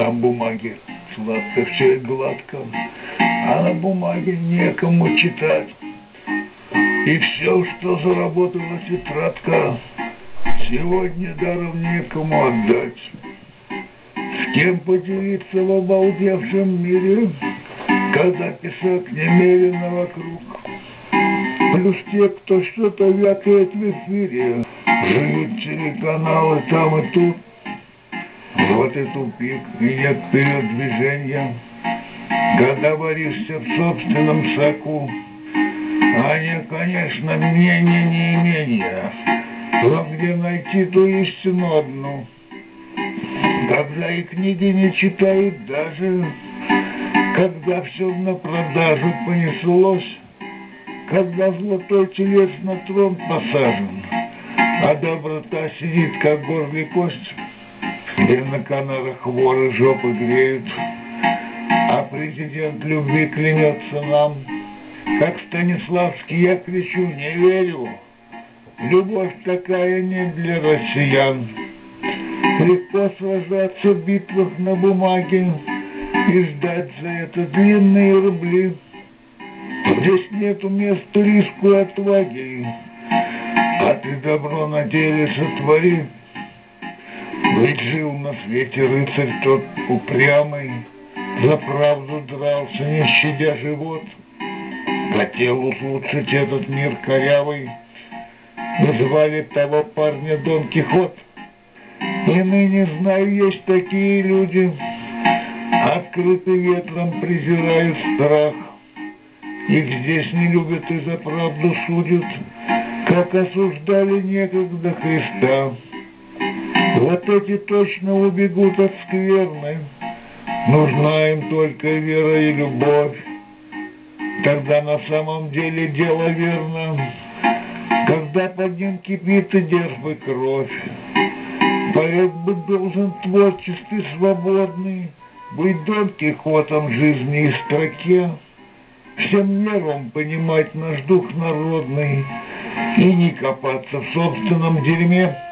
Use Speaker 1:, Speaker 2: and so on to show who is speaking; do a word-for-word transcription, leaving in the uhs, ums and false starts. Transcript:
Speaker 1: На бумаге сладко все и гладко, а на бумаге некому читать. И все, что заработала тетрадка, сегодня даром некому отдать. С кем поделиться в обалдевшем мире, когда песок немерено вокруг? Плюс те, кто что-то вякает в эфире, живут телеканалы там и тут. Вот и тупик, и нет вперед движения, когда варишься в собственном соку. Они, конечно, мнение не имения, но где найти ту истину одну? Когда и книги не читают даже, когда все на продажу понеслось, когда золотой телец на трон посажен, а доброта сидит, как горле кость, где на канарах воры жопы греют, а президент любви клянется нам. Как Станиславский я кричу: не верю, любовь такая не для россиян. Легко сражаться в битвах на бумаге и ждать за это длинные рубли. Здесь нету места риску и отваги, а ты добро на деле сотвори. Ведь жил на свете рыцарь тот упрямый, за правду дрался, не щадя живот. Хотел улучшить этот мир корявый, звали того парня Дон Кихот. И ныне, знаю, есть такие люди, открыто ветром презирают страх. Их здесь не любят и за правду судят, как осуждали некогда Христа. Вот эти точно убегут от скверны, нужна им только вера и любовь. Тогда на самом деле дело верно, когда под ним кипит и дерзкая кровь. Поэт быть должен творчески свободный, быть Дон Кихотом жизни и строке, всем нервом понимать наш дух народный и не копаться в собственном дерьме.